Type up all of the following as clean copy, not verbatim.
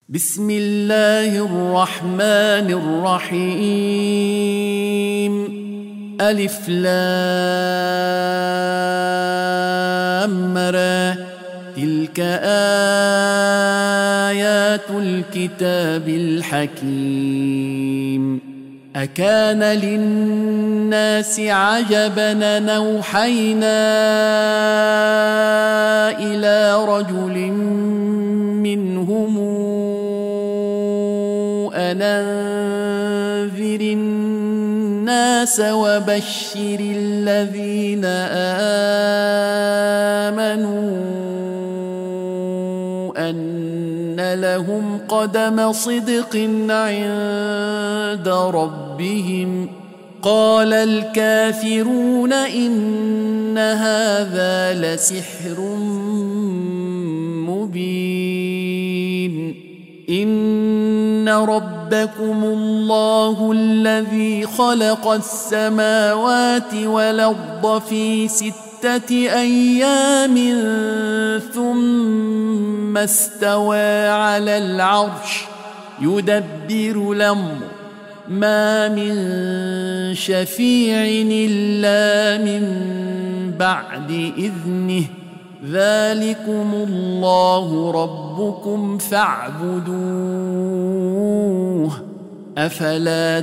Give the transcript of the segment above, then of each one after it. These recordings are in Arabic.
بسم الله الرحمن الرحيم. ألف لام را، تلك آيات الكتاب الحكيم. أكان للناس عجبا أن أوحينا إلى رجل منهم أن أنذر الناس وبشر الذين آمنوا أن لهم قدم صدق عند ربهم. قال الكافرون إن هذا لسحر مبين. إن ربكم الله الذي خلق السماوات والأرض في 6 أيام ثم استوى على العرش يدبر الأمر ما من شفيع إلا من بعد إذنه. ذلكم الله ربكم فاعبدوه أفلا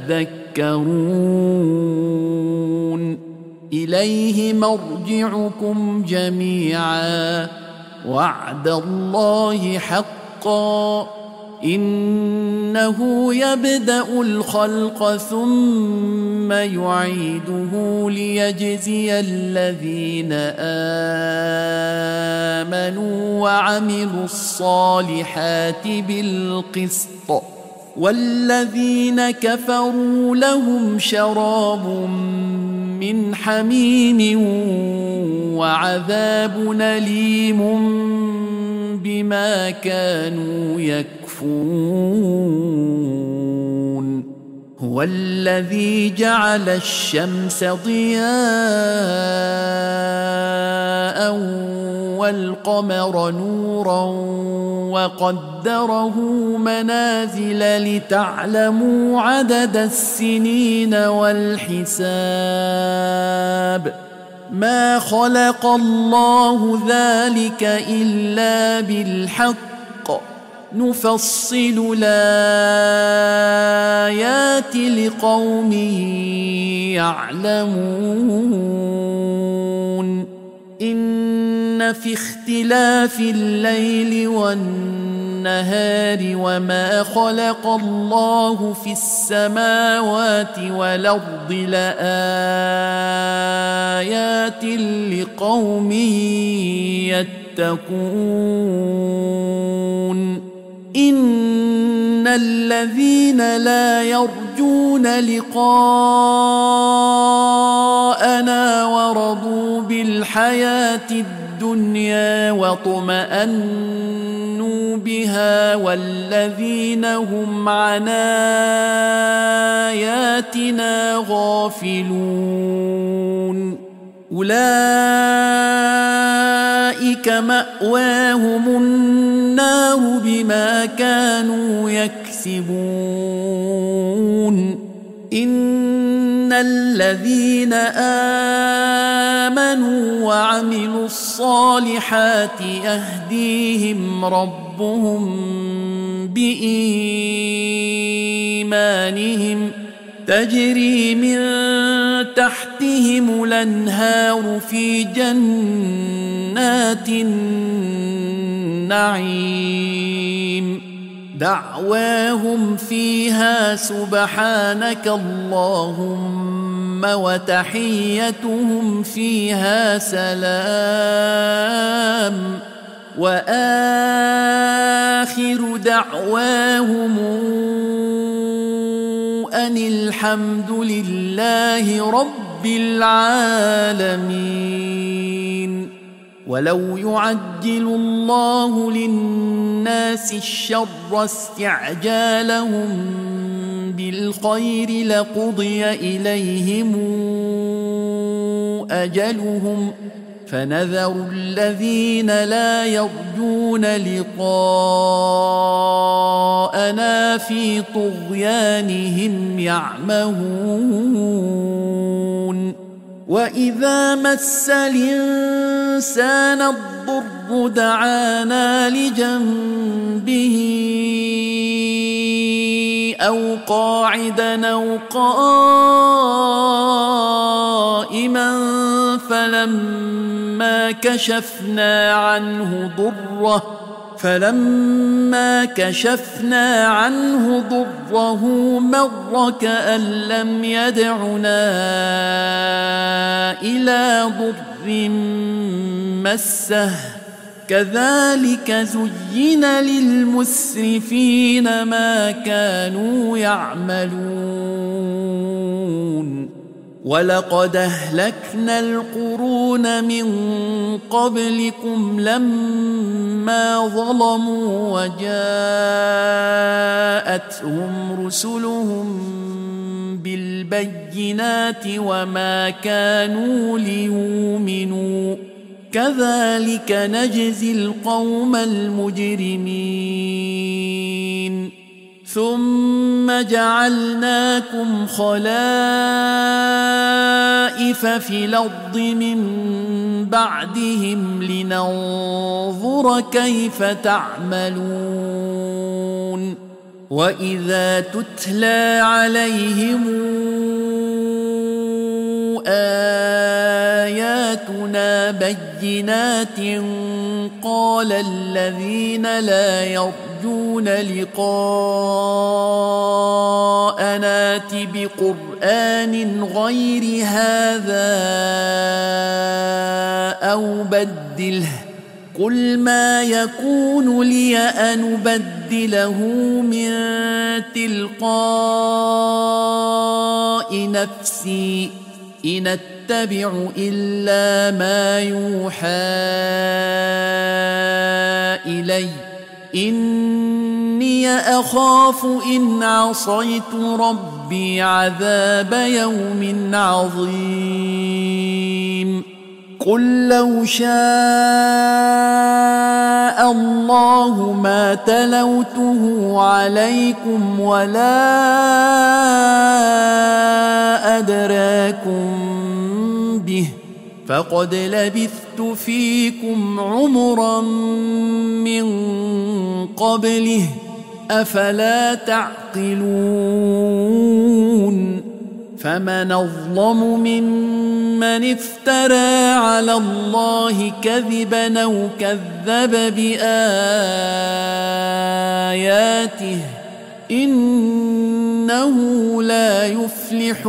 تذكرون. إليه مرجعكم جميعا وعد الله حقا. إنه يبدأ الخلق ثم يعيده ليجزي الذين آمنوا وعملوا الصالحات بالقسط، والذين كفروا لهم شراب من حميم وعذاب أليم بما كانوا يكفرون. هو الذي جعل الشمس ضياء والقمر نورا وقدره منازل لتعلموا عدد السنين والحساب. ما خلق الله ذلك إلا بالحق نفصل الآيات لقوم يعلمون. إن في اختلاف الليل والنهار وما خلق الله في السماوات والأرض لآيات لقوم يتقون. إن الذين لا يرجون لقاءنا ورضوا بالحياة الدنيا واطمأنوا بها والذين هم عن آياتنا غافلون أولئك مأواهم النار بما كانوا يكسبون. إن الذين آمنوا وعملوا الصالحات يهديهم ربهم بإيمانهم تجري من تحتهم الأنهار في جنات النعيم. دعواهم فيها سبحانك اللهم وتحيتهم فيها سلام. وآخر دعواهم أن الحمد لله رب العالمين. ولو يعجل الله للناس الشر استعجالهم بالخير لقضي إليهم أجلهم فنذر الذين لا يرجون لقاء في طغيانهم يعمهون وإذا مس الإنسان الضر دعانا لجنبه أو قاعدا أو قائما فلما كشفنا عنه ضره مر كأن لم يدعنا إلى ضر مسه كذلك زين للمسرفين ما كانوا يعملون ولقد أهلكنا القرون من قبلكم لما ظلموا وجاءتهم رسلهم بالبينات وما كانوا ليؤمنوا كذلك نجزي القوم المجرمين ثم جعلناكم خلائف في الأرض من بعدهم لننظر كيف تعملون وإذا تتلى عليهم آياتنا بينات قال الذين لا يرجون لقاءنا ائت بقرآن غير هذا أو بدله قل ما يكون لي أن أبدله من تلقاء نفسي إن أتبع إلا ما يوحى إلي إني أخاف إن عصيت ربي عذاب يوم عظيم قل لو شاء الله ما تلوته عليكم ولا أدراكم به فقد لبثت فيكم عمرا من قبله أفلا تعقلون فمن أظلم ممن افترى على الله كذبا أو كذب بآياته إنه لا يفلح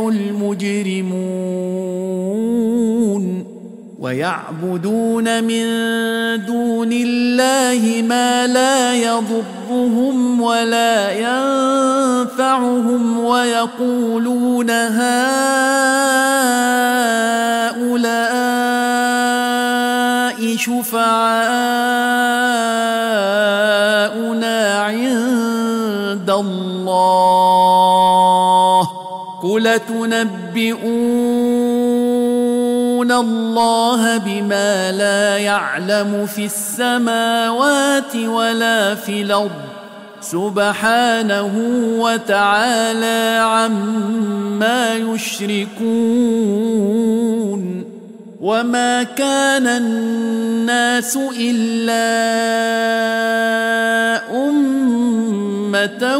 المجرمون ويعبدون من دون الله ما لا يضرهم ولا ينفعهم ويقولون هؤلاء شفعاؤنا عند الله قل تنبئون الله بما لا يعلم في السماوات ولا في الأرض سبحانه وتعالى عما يشركون وما كان الناس إلا أمة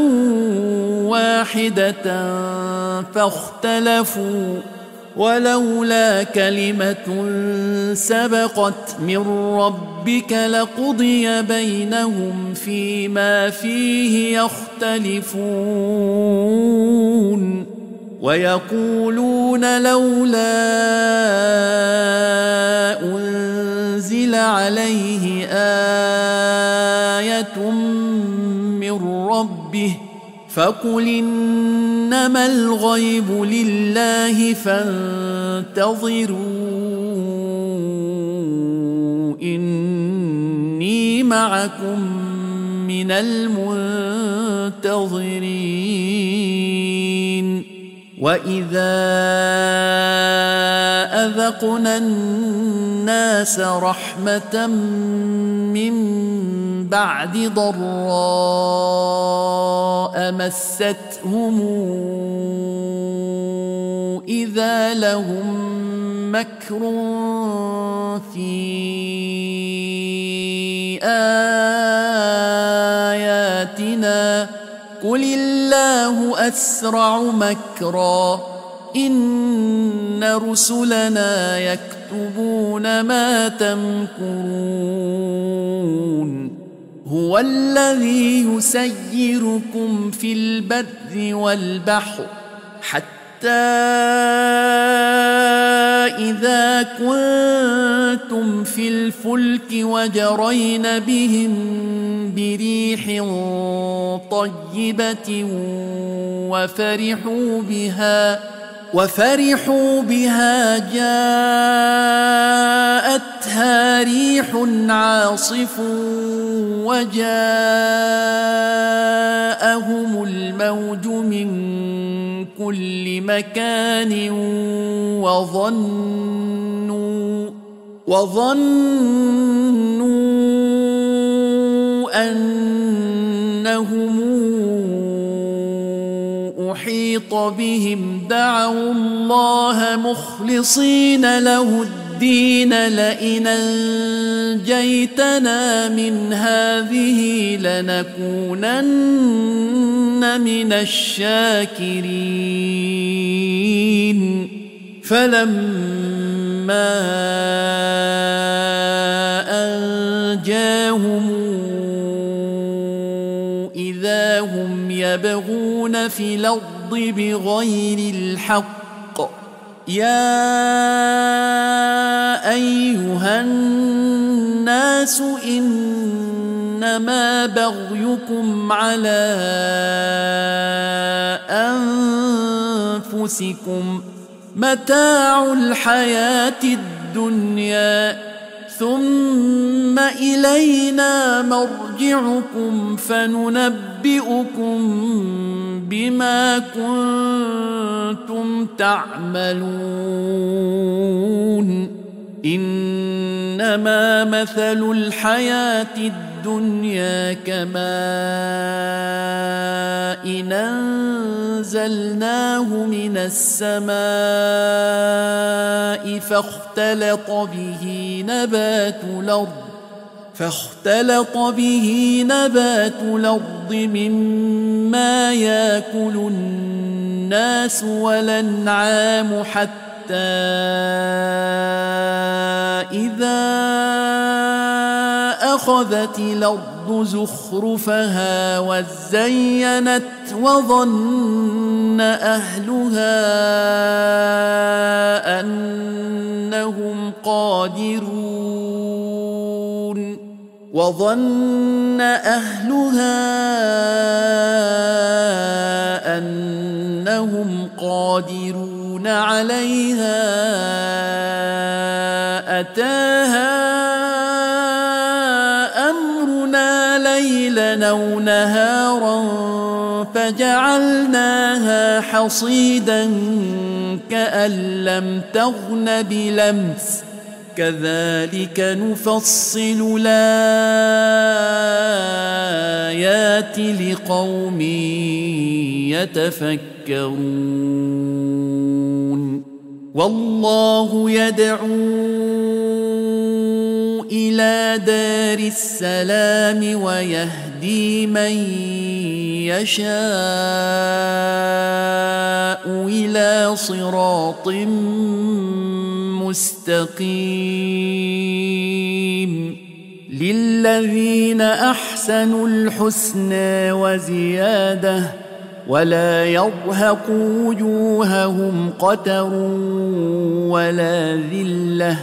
واحدة فاختلفوا ولولا كلمة سبقت من ربك لقضي بينهم فيما فيه يختلفون ويقولون لولا أنزل عليه آية من ربه فقل إنما الغيب لله فانتظروا إني معكم من المنتظرين وإذا أذقنا الناس رحمة من بعد ضراء مستهم إذا لهم مكر في آياتنا قل الله أسرع مكرا إن رسلنا يكتبون ما تمكرون هو الذي يسيركم في البر والبحر حتى إذا كنتم في الفلك وجرين بهم بريح طيبة وفرحوا بها جاءتها ريح عاصف وجاءهم الموج من كل مكان وظنوا أنهم أحيط بهم دعوا الله مخلصين له الدين لئن أنجيتنا من هذه لنكونن من الشاكرين فلما أنجاهم إذا هم يبغون في الأرض بغير الحق يا أيها الناس إنما بغيكم على أنفسكم متاع الحياة الدنيا ثم إلينا مرجعكم فننبئكم بما كنتم تعملون إنما مثل الحياة الدنيا كماء أنزلناه من السماء فاختلط به نبات الأرض مما يأكل الناس والأنعام حتى إذا أخذت الأرض زخرفها وزينت وظن أهلها أنهم قادرون عليها أتاها أمرنا ليلا أو نهارا فجعلناها حصيدا كأن لم تغن بلمس كذلك نفصل الآيات لقوم يتفكرون والله يدعو إلى دار السلام ويهدي من يشاء إلى صراط مستقيم للذين أحسنوا الحسنى وزيادة ولا يرهق وجوههم قتر ولا ذلة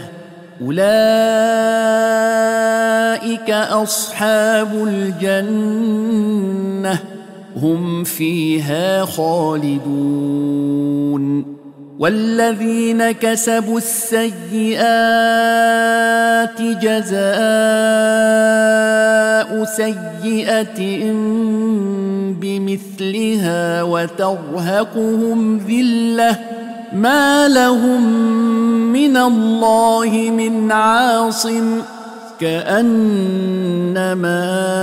أولئك أصحاب الجنة هم فيها خالدون والذين كسبوا السيئات جزاء سيئة بمثلها وترهقهم ذلة ما لهم من الله من عاصم كأنما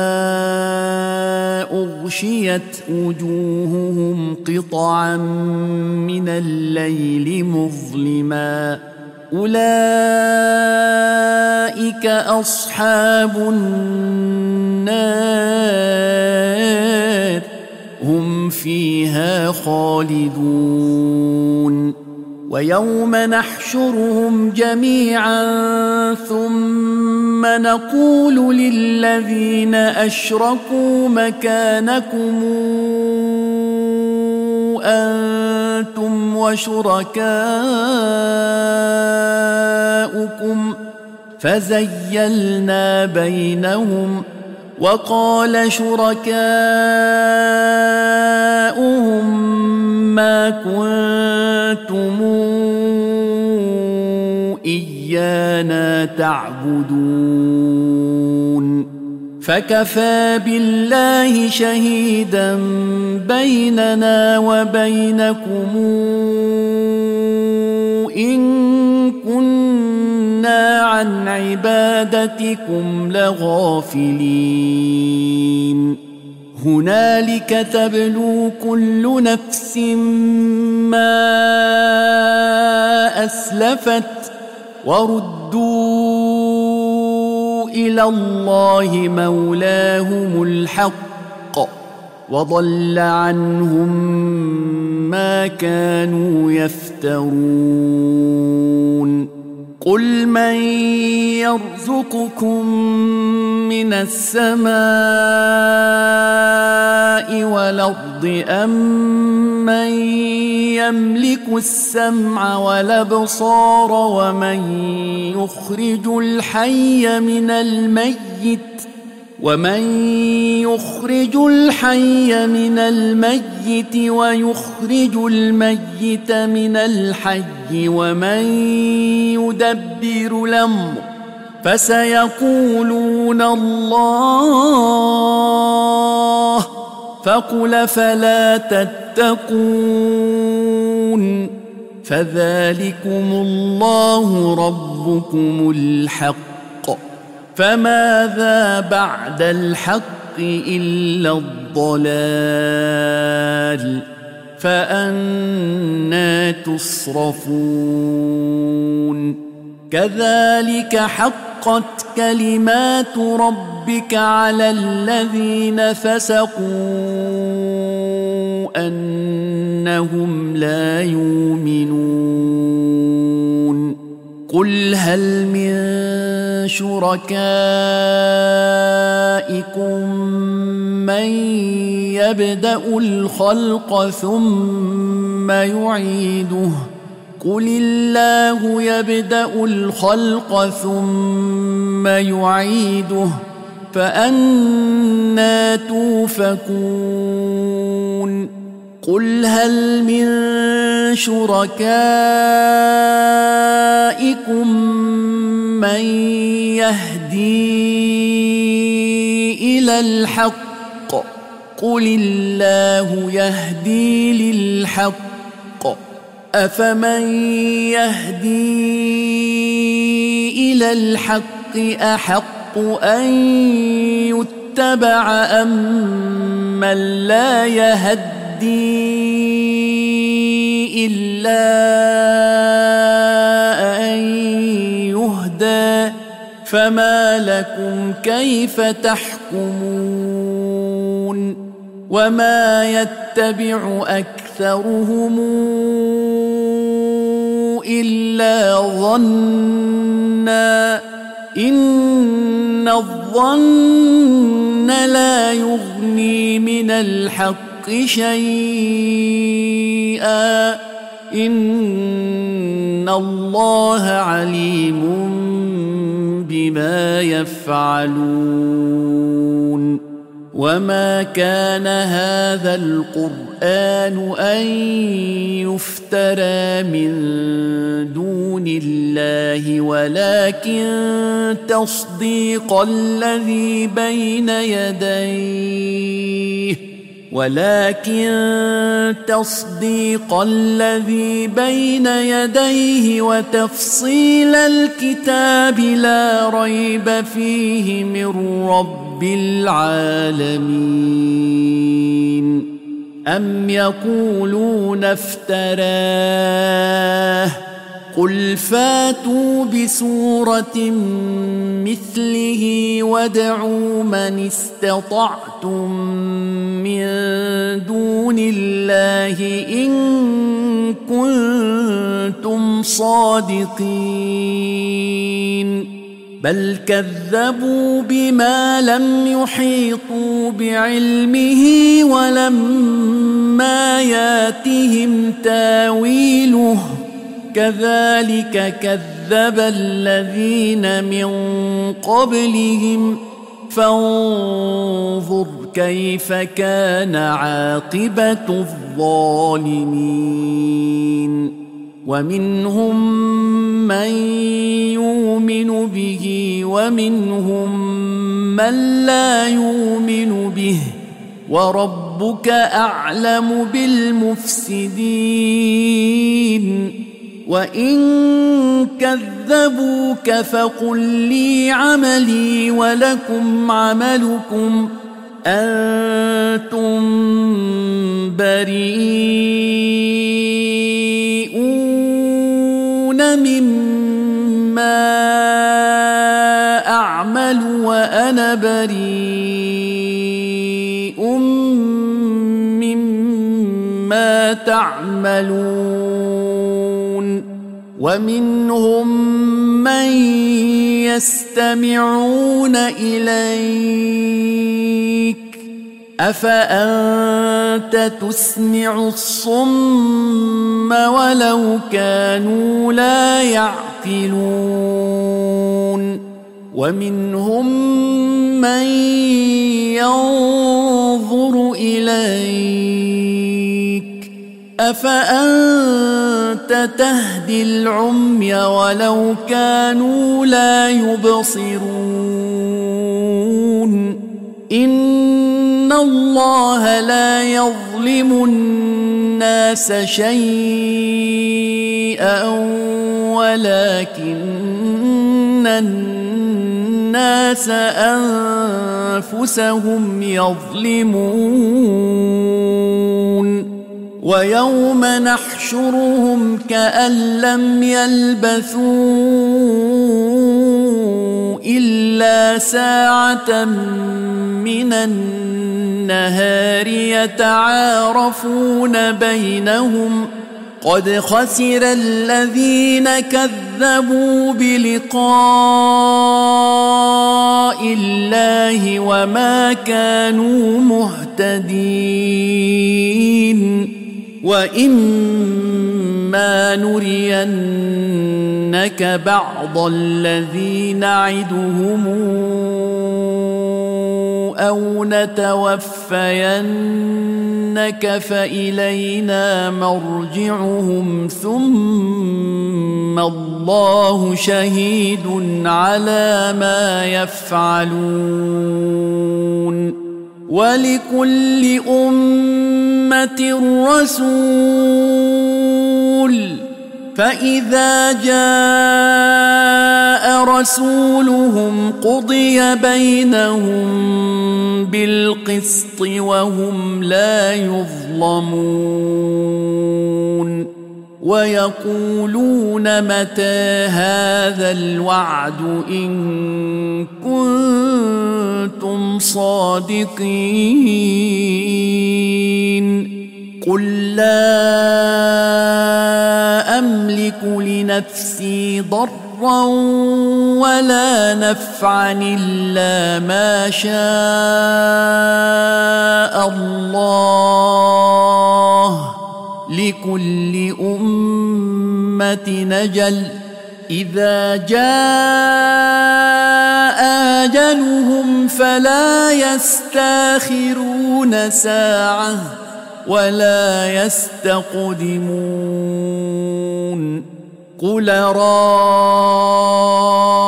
أغشيت وجوههم قطعا من الليل مظلما أولئك أصحاب النار هم فيها خالدون ويوم نحشرهم جميعا ثم نقول للذين أشركوا مكانكم أنتم وشركاؤكم فزيلنا بينهم وقال شركاؤهم ما كنتم إيانا تعبدون فكفى بالله شهيدا بيننا وبينكم إن كنا عن عبادتكم لغافلين هنالك تبلو كل نفس ما أسلفت وردوا إلى الله مولاهم الحق وضل عنهم ما كانوا يفترون قل من يرزقكم من السماء والأرض أمن يملك السمع والأبصار ومن يخرج الحي من الميت ويخرج الميت من الحي ومن يدبر الأمر فسيقولون الله فقل فلا تتقون فذلكم الله ربكم الحق فماذا بعد الحق إلا الضلال فأنى تصرفون كذلك حقت كلمات ربك على الذين فسقوا أنهم لا يؤمنون قل هل من شركائكم من يبدأ الخلق ثم يعيده قل الله يبدأ الخلق ثم يعيده فأنى توفكون قل هل من شركائكم من يهدي إلى الحق قل الله يهدي للحق أفمن يهدي إلى الحق أحق أن يتبع أم من لا يهدي إلا أن يهدى فما لكم كيف تحكمون وما يتبع أكثرهم إلا ظنا إن الظن لا يغني من الحق شيئا إن الله عليم بما يفعلون وما كان هذا القرآن أن يفترى من دون الله ولكن تصديق الذي بين يديه ولكن تصديق الذي بين يديه وتفصيل الكتاب لا ريب فيه من رب العالمين. أم يقولون افتراه قل فاتوا بسورة مثله وادعوا من استطعتم من دون الله إن كنتم صادقين بل كذبوا بما لم يحيطوا بعلمه ولما ياتهم تاويله كذلك كذب الذين من قبلهم فانظر كيف كان عاقبة الظالمين. ومنهم من يؤمن به ومنهم من لا يؤمن به وربك أعلم بالمفسدين. وإن كذبوك فقل لي عملي ولكم عملكم أنتم بريئون مما أعمل وأنا بريء مما تعملون. ومنهم من يستمعون إليك أفأنت تسمع الصم ولو كانوا لا يعقلون. ومنهم من ينظر إليك أفأنت تهدي العمي ولو كانوا لا يبصرون. إن الله لا يظلم الناس شيئا ولكن الناس أنفسهم يظلمون. ويوم نحشرهم كأن لم يلبثوا إلا ساعة من النهار يتعارفون بينهم قد خسر الذين كذبوا بلقاء الله وما كانوا مهتدين. وإما نرينك بعض الذي نعدهم أو نتوفينك فإلينا مرجعهم ثم الله شهيد على ما يفعلون. ولكل أمة رسول فإذا جاء رسولهم قضي بينهم بالقسط وهم لا يظلمون. ويقولون متى هذا الوعد إن كنتم صادقين قل لا أملك لنفسي ضرا ولا نفعا إلا ما شاء الله لكل أمة نجل إذا جاء أجلهم فلا يستاخرون ساعة ولا يستقدمون. قل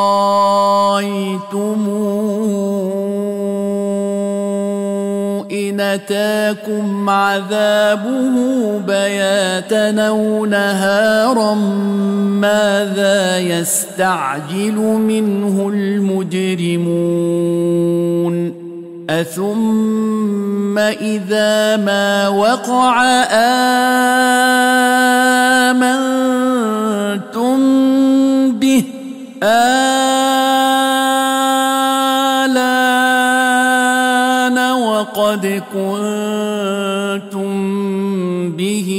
رأيتم إن أتاكم عذابه بياتا أو نهارا ماذا يستعجل منه المجرمون أثم إذا ما وقع آمنتم به آلان وقد كنتم به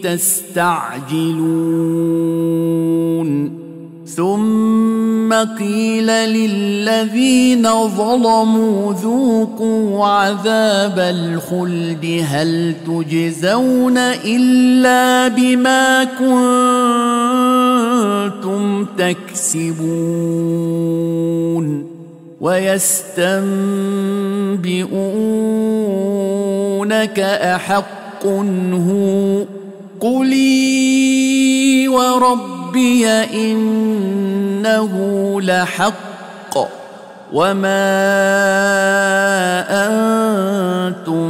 تستعجلون ثم قيل للذين ظلموا ذوقوا عذاب الخلد هل تجزون إلا بما كنتم تكسبون ويستنبئونك أحق هو قُلِي وربي إنه لحق وما أنتم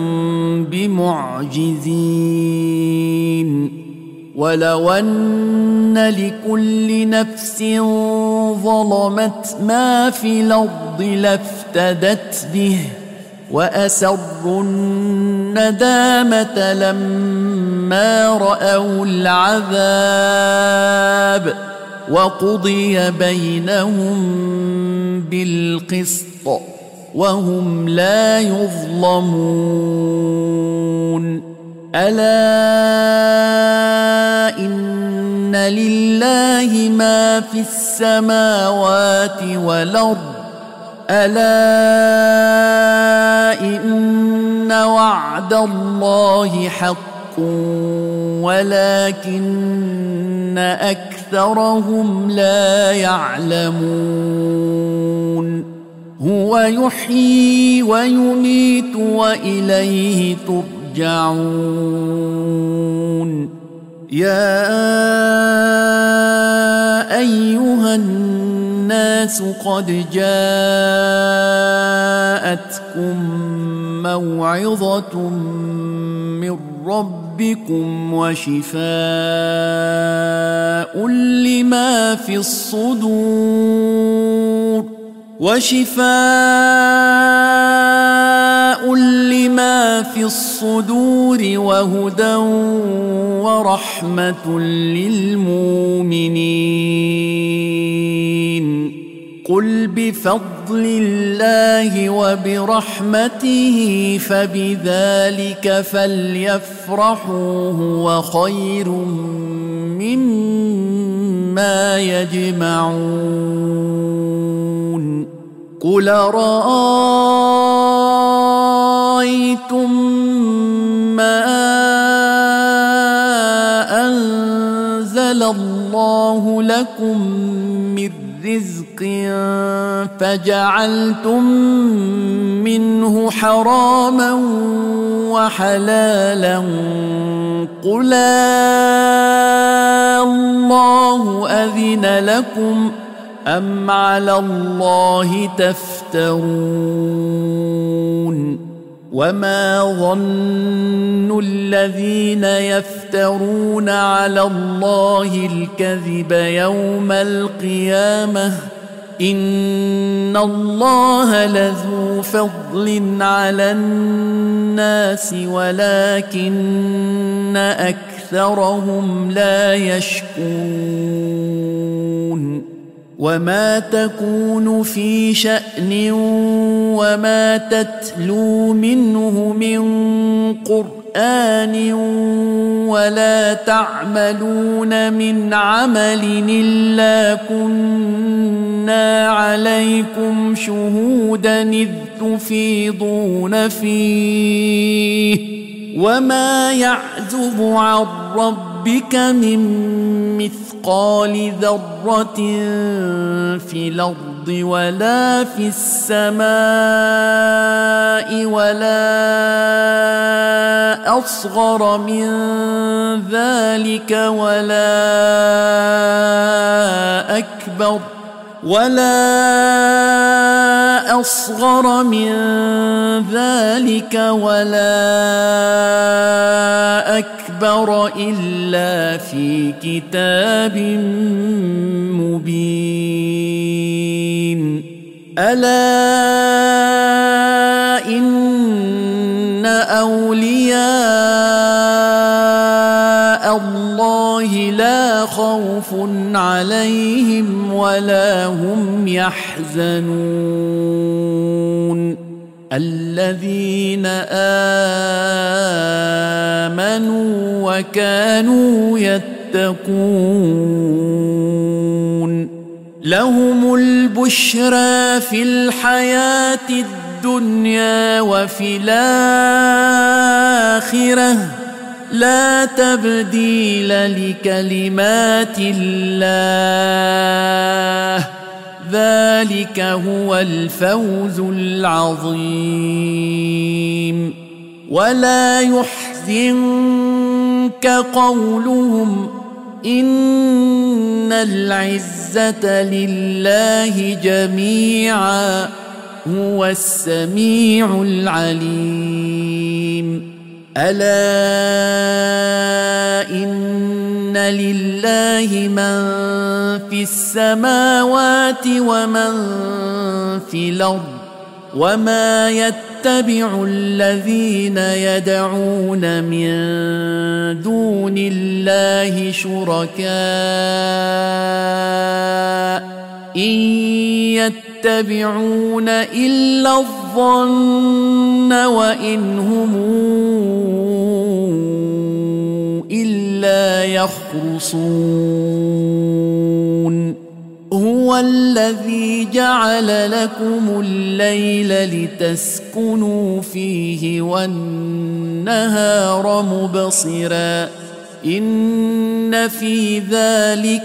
بمعجزين ولو أن لكل نفس ظلمت ما في الأرض لافتدت به وأسروا الندامة لما رأوا العذاب وقضي بينهم بالقسط وهم لا يظلمون ألا إن لله ما في السماوات والأرض ألا إن وعد الله حق ولكن أكثرهم لا يعلمون هو يحيي ويميت وإليه ترجعون يا أيها الناس قد جاءتكم موعظة من ربكم وشفاء لما في الصدور وهدى ورحمة للمؤمنين قل بفضل الله وبرحمته فبذلك فليفرحوا هو خير مما يجمعون قل رأيتم ما أنزل الله لكم من رزق فجعلتم منه حراما وحلالا قل الله أذن لكم أم على الله تفترون وما ظن الذين يفترون على الله الكذب يوم القيامة إن الله لذو فضل على الناس ولكن أكثرهم لا يشكرون وما تكون في شأن وما تتلو منه من قرآن ولا تعملون من عمل إلا كنا عليكم شهودا إذ تفيضون فيه وما يعزب عن ربك من مثقال ذرة في الأرض ولا في السماء ولا أصغر من ذلك ولا أكبر ولا أصغر من ذلك ولا أكبر إلا في كتاب مبين ألا إن أولياء الله لا خوف عليهم ولا هم يحزنون الذين آمنوا وكانوا يتقون لهم البشرى في الحياة الدنيا وفي الآخرة لا تبديل لكلمات الله ذلك هو الفوز العظيم ولا يحزنك قولهم إن العزة لله جميعا هو السميع العليم ألا إن لله من في السماوات ومن في الأرض وما يتبع الذين يدعون من دون الله شركاء إن يتبعون إلا الظن وإن هم إلا يخرصون هو الذي جعل لكم الليل لتسكنوا فيه والنهار مبصرا إن في ذلك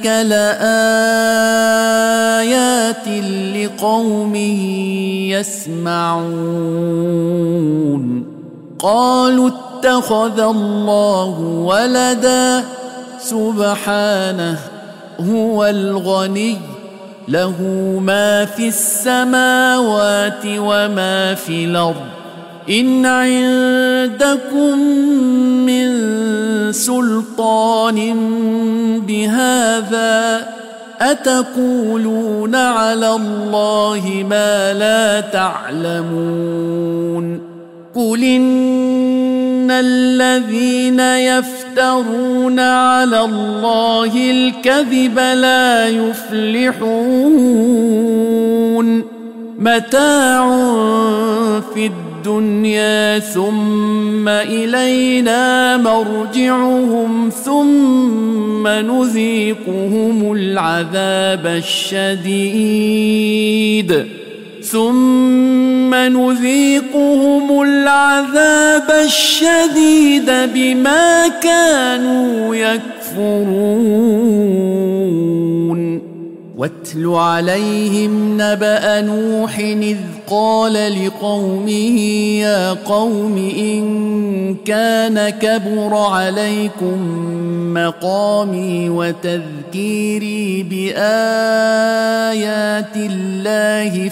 لآيات لقوم يسمعون قالوا اتخذ الله ولدا سبحانه هو الغني له ما في السماوات وما في الأرض إن عندكم من سلطان بهذا أتقولون على الله ما لا تعلمون قل إن الذين يفترون على الله الكذب لا يفلحون متاع في الدنيا ثم إلينا مرجعهم ثم نذيقهم العذاب الشديد بما كانوا يكفرون واتل عليهم نبأ نوح إذ قال لقومه يا قوم إن كان كبر عليكم مقامي وتذكيري بآيات الله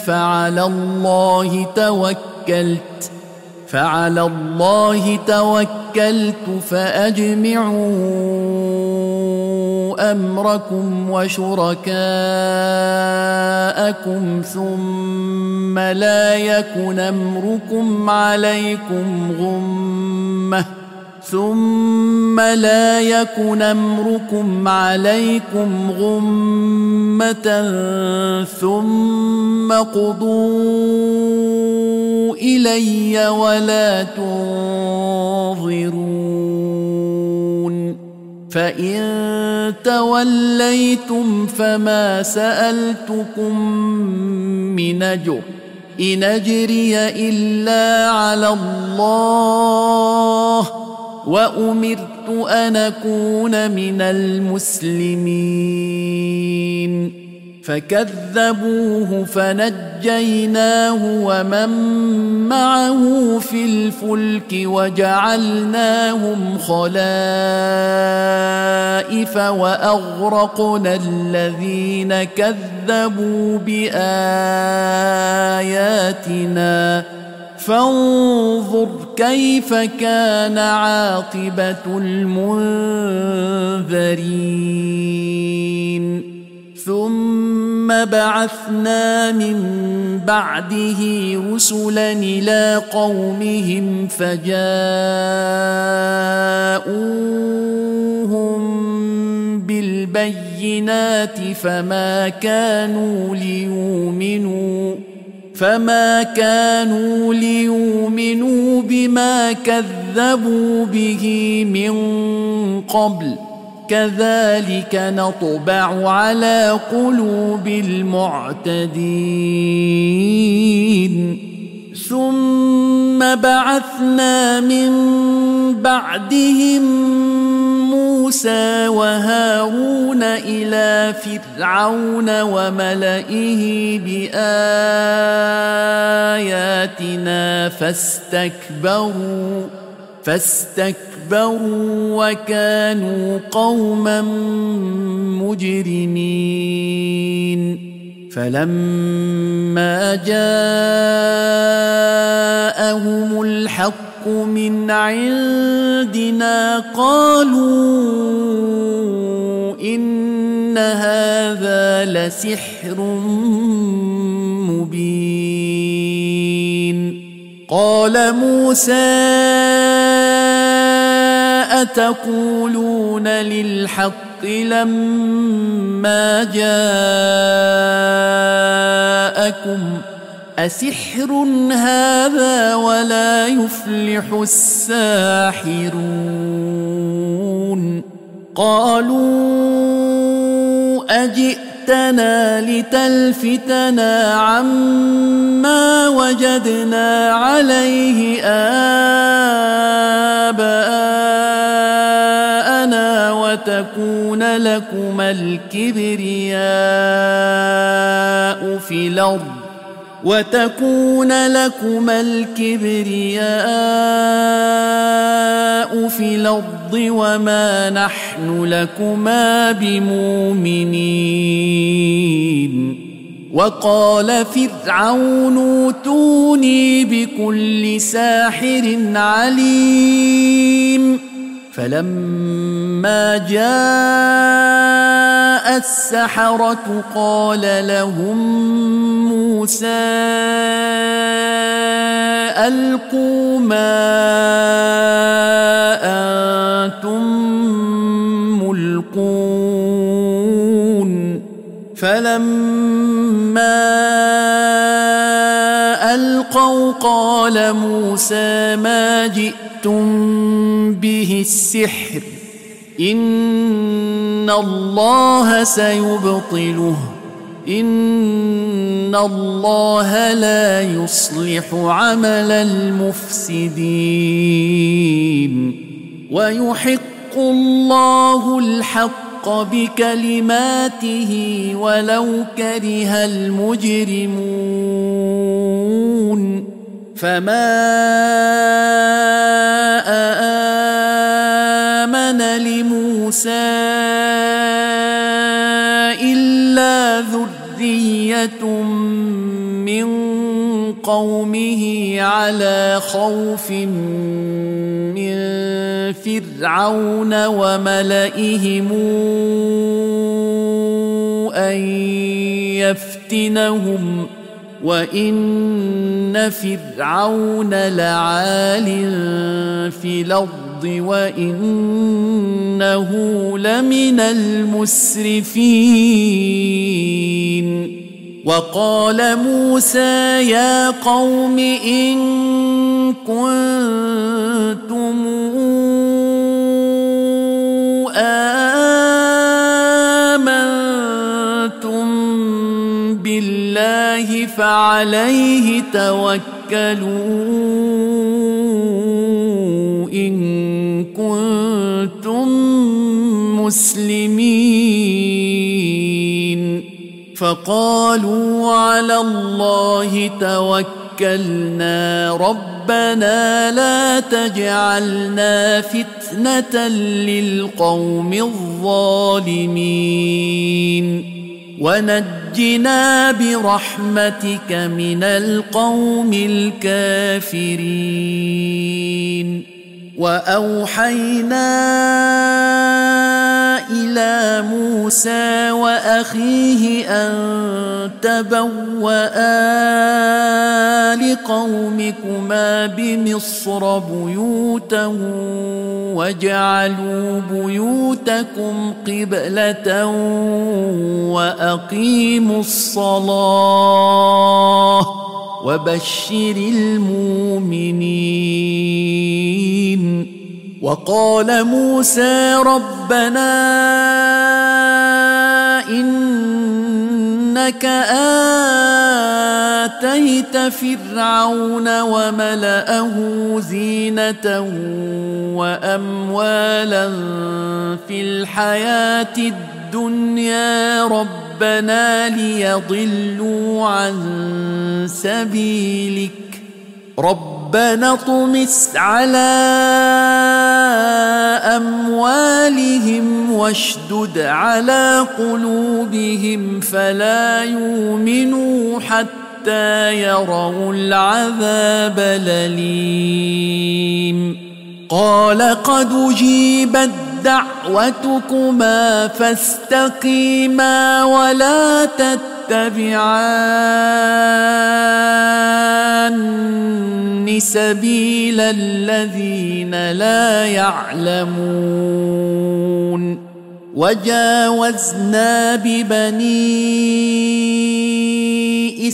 فعلى الله توكلت فأجمعوا أمركم وشركاءكم ثم لا يكن أمركم عليكم غمة ثم قضوا إلي ولا تنظرون فإن توليتم فما سألتكم من أجر إن أجري إلا على الله وأمرت أن أكون من المسلمين فكذبوه فنجيناه ومن معه في الفلك وجعلناهم خلائف وأغرقنا الذين كذبوا بآياتنا فانظر كيف كان عاقبة المنذرين ثم بعثنا من بعده رسلا إلى قومهم فجاءوهم بالبينات فما كانوا ليؤمنوا بما كذبوا به من قبل كذلك نطبع على قلوب المعتدين ثم بعثنا من بعدهم موسى وهارون إلى فرعون وملئه بآياتنا فاستكبروا وكانوا قوما مجرمين فلما جاءهم الحق من عندنا قالوا إن هذا لسحر مبين قال موسى أتقولون للحق لما جاءكم أسحر هذا ولا يفلح الساحرون قالوا أجئتنا لتلفتنا عما وجدنا عليه آباءنا وتكون لكما الكبرياء في الأرض وما نحن لكما بمؤمنين وقال فرعون ائتوني بكل ساحر عليم فلما جاء السحرة قال لهم موسى ألقوا ما أنتم ملقون فلما ألقوا قال موسى ما جئتم به السحر إن الله سيبطله إن الله لا يصلح عمل المفسدين ويحق الله الحق بكلماته ولو كره المجرمون فما آمن لموسى إلا ذرية من قومه على خوف من فرعون وملئهم أن يفتنهم وإن فرعون لعال في الأرض وإنه لمن المسرفين وقال موسى يا قوم إن كنتم آمنتم بالله فعليه توكلوا إن كنتم مسلمين فقالوا على الله توكلنا ربنا لا تجعلنا فتنة للقوم الظالمين ونجنا برحمتك من القوم الكافرين. وأوحينا إلى موسى وأخيه أن تبوأ لقومكما بمصر بيوتا واجعلوا بيوتكم قبلة وأقيموا الصلاة وبشر المؤمنين. وقال موسى ربنا إنك آتيت فرعون وملأه زينة وأموالا في الحياة الدنيا ربنا ليضلوا عن سبيلك ربنا اطمس على أموالهم واشدد على قلوبهم فلا يؤمنوا حتى يروا العذاب الأليم. قال قد أجيبت دعوتكما فاستقيما ولا تتبعان سبيل الذين لا يعلمون. وجاوزنا ببني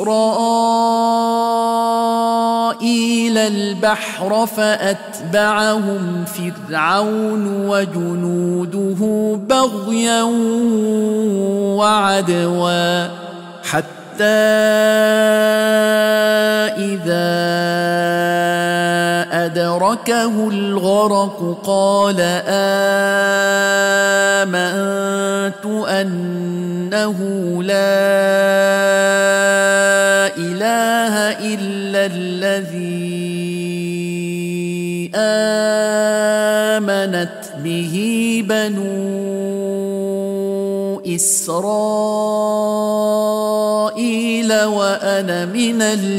إسرائيل البحر فأتبعهم فرعون وجنوده بغيا وعدوا حتى إذا أدركه الغرق قال آمنت أنه لا إله إلا الذي آمنت به بنو إسرائيل وأنا من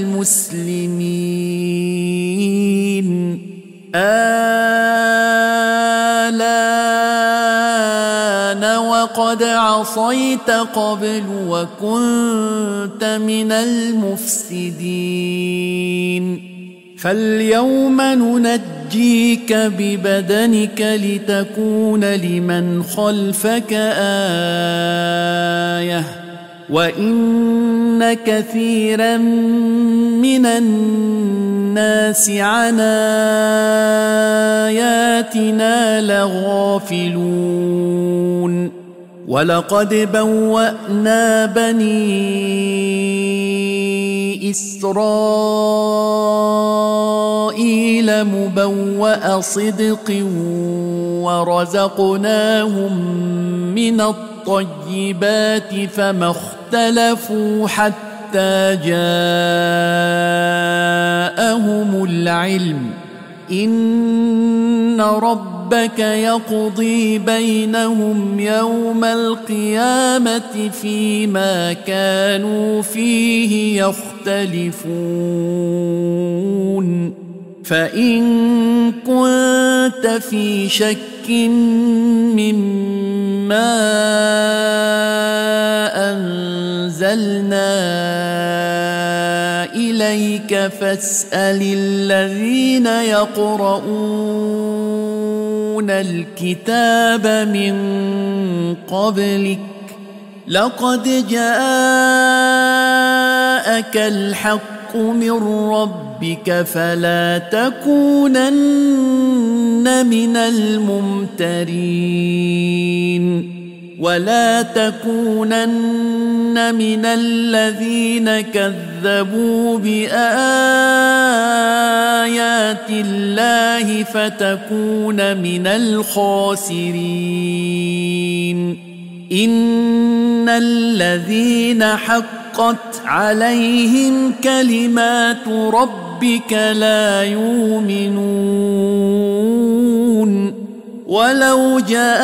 المسلمين. الآن وقد عصيت قبل وكنت من المفسدين فاليوم ننجيك ببدنك لتكون لمن خلفك آية وإن كثيرا من الناس عن آياتنا لغافلون. ولقد بوأنا بني إسرائيل مبوأ صدق ورزقناهم من الطيبات فما اختلفوا حتى جاءهم العلم إن ربك يقضي بينهم يوم القيامة فيما كانوا فيه يختلفون. فإن كنت في شك مما أنزلنا إليك فاسأل الذين يقرؤون الكتاب من قبلك لقد جاءك الحق من ربك فلا تكونن من الممترين ولا تكونن من الذين كذبوا بآيات الله فتكون من الخاسرين. إن الذين حقت عليهم كلمات ربك لا يؤمنون ولو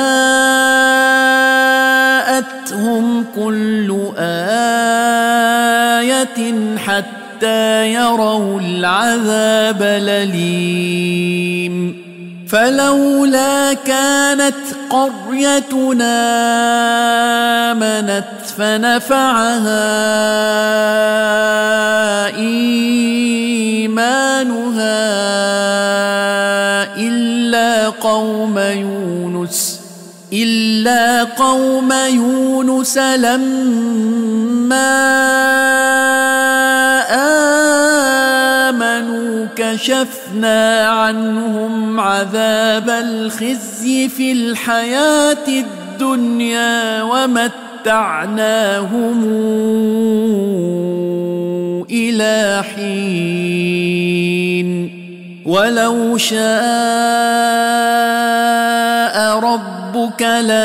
جاءتهم كل آية حتى يروا العذاب الأليم فلولا كانت قريتنا آمنت فنفعها إيمانها إلا قوم يونس لما آمنوا كشفنا عنهم عذاب الخزي في الحياة الدنيا ومتعناهم إلى حين ولو شاء ربك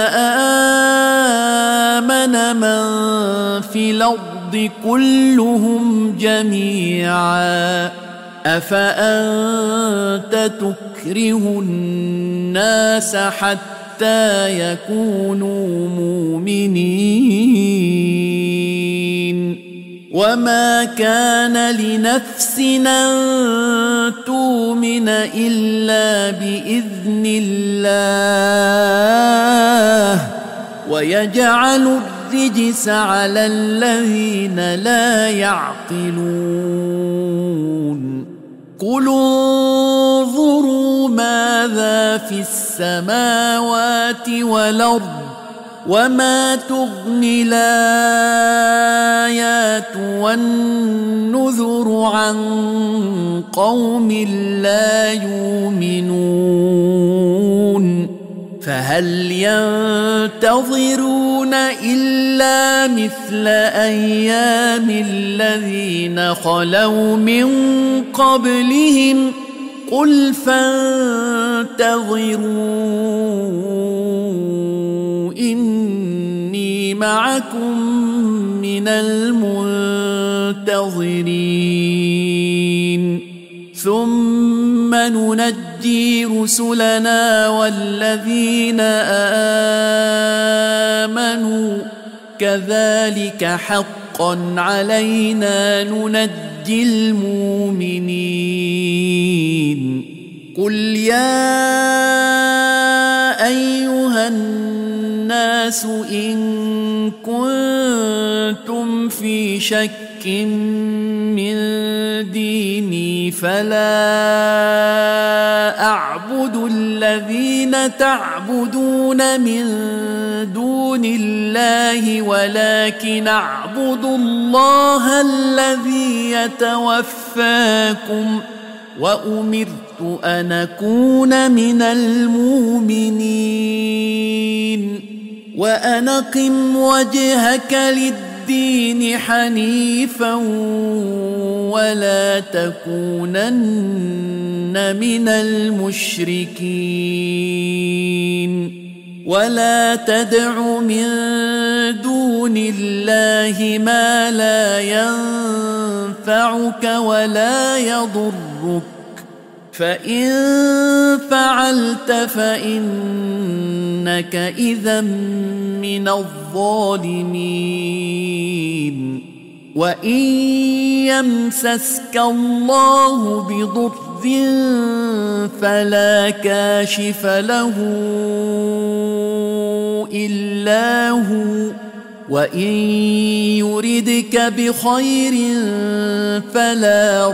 لآمن من في الأرض كلهم جميعا أفأنت تكره الناس حتى يكونوا مؤمنين وما كان لنفس أن تؤمن إلا بإذن الله ويجعل الرجس على الذين لا يعقلون قل انظروا ماذا في السماوات والأرض وما تغني الآيات والنذر عن قوم لا يؤمنون فهل ينتظرون إلا مثل أيام الذين خلوا من قبلهم قل فانتظروا إني معكم من المنتظرين ثم ننجي رسلنا والذين آمنوا كذلك حقا علينا ننجي المؤمنين قل يا أيها الناس إن كنتم في شك من ديني فلا أعبد الذين تعبدون من دون الله ولكن أعبد الله الذي يتوفاكم وأمرت أن أكون من المؤمنين وأن أقم وجهك للدين حنيفا ولا تكونن من المشركين ولا تدع من دون الله ما لا ينفعك ولا يضرك فإن فعلت فإنك إذا من الظالمين وإن يمسسك الله بضر فلا كاشف له إلا هو وإن يردك بخير فلا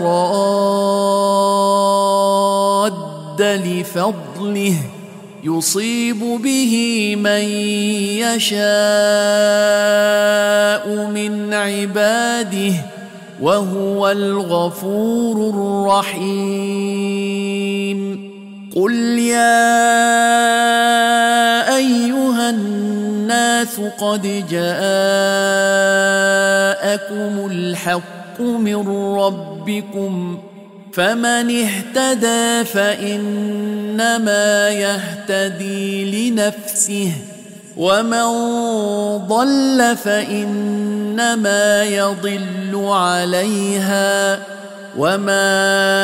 راد لفضله يصيب به من يشاء من عباده وهو الغفور الرحيم قل يا أيها الناس قد جاءكم الحق من ربكم فمن اهتدى فإنما يهتدي لنفسه ومن ضل فإنما يضل عليها وما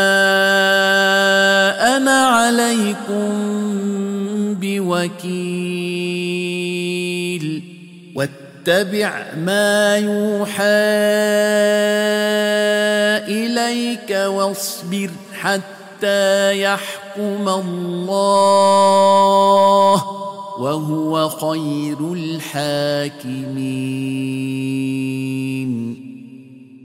أنا عليكم بوكيل واتبع ما يوحى إليك واصبر حتى يحكم الله وهو خير الحاكمين.